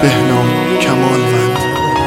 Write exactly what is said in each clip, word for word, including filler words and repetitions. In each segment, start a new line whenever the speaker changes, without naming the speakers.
بهنام کمالوند.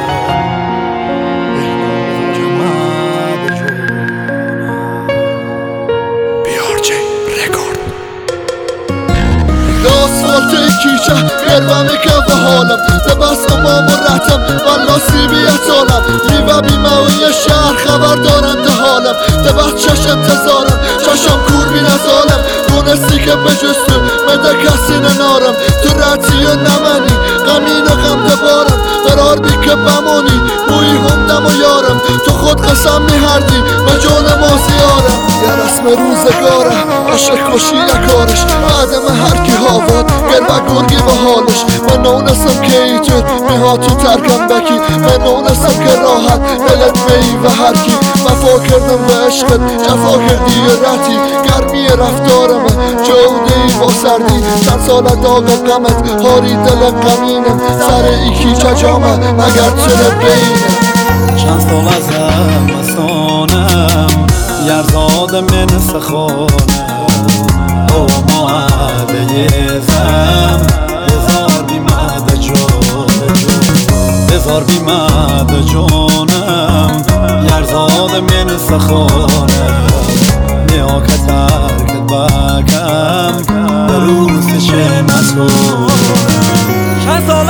آسفالت کیچه گرمه که به حالم ده بس امام و رحتم والله سیبیت آلم لیوه بیمه و یه شهر خبر دارن ده حالم ده بس چش انتظارم چشم کور بی نزالم دونستی که به جستو مده کسی ننارم تو رتی و نمنی غمین و غم ده بارم قرار بی که بمانی بوی همدم و یارم تو خود قسم میهردی به جان ما زیارم یه رسم روزگاره عاشق کشی نکارش بعدم هر کی هاواد گربه گرگی به حالش من نونستم که ایتر میها تو ترکم بکی من نونستم که راحت دلت می و هر کی وفا کردم به عشقت جفا کردی و رتی گرمی رفتارم جوده ای با سردی چند سال داغ غمت هاری دل غمینم سر ایکی چجامه مگر چنه بینم
چند سال از زمستانم یرزاد من سخانم او معده زم بزار بیمد جان بزار بیمد جانم یرزاد من سخانم نیا که ترکت بکم بروز چه مسکنم چند سال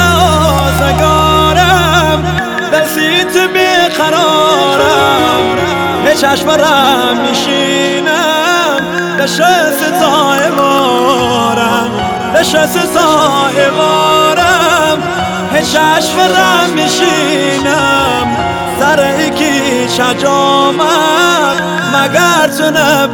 آزگارم بسیت بیقرارم به چشمرم میشینم نشست زایوارم نشست زایوارم به چشمرم میشینم سر ایکی چجامم مگر تو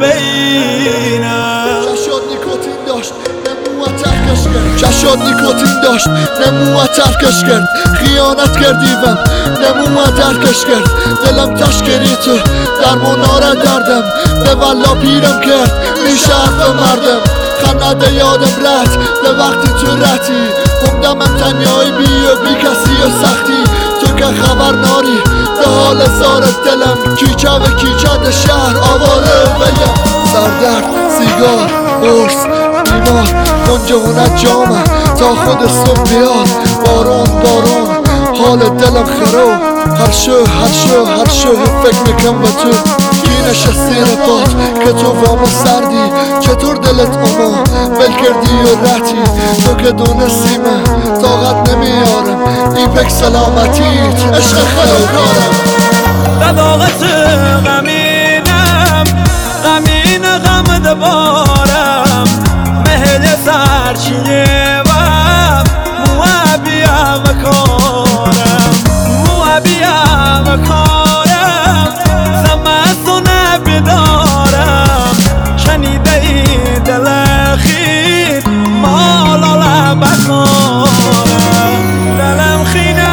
نبینم
چشاد نیکوتین داشت نمو ترکش کرد چشاد نیکوتین داشت نمو ترکش کرد خیانت کردیوم نمو درکش کرد دلم تشکری تو درماناره دردم به والا پیرم کرد میشه حرف مردم خنده یادم رد به وقتی تو رتی همدمم تنیایی بی و بی کسی و سختی تو که خبر ناری به حال زارت دلم کیچه و کیچه ده شهر آواره بگم سردرد سیگار قرص بیمار کنجهونت جامه تا خود صبح بیاد بارون بارون حال دلم خراب هر شو هر شو هر شو فکر میکن به تو کی نشستی رفاق که تو وامو سردی چطور دلت اما بل کردی و رتی تو که دونستی من طاقت نمیارم این پک سلامتیت عشق خیرکارم
دلاغت غمینم غمین غم دبارم مهل سرچیه و موابیم کارم موابیم کارم زمست و نبیدارم شنیده ای دل خیر مالا لبکارم دلم خینه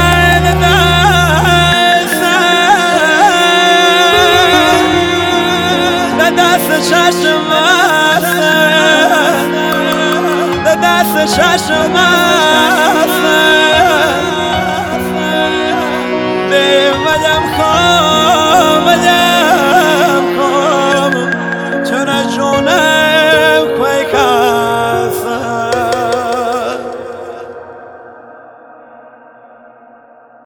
دست چشم است دست چشم است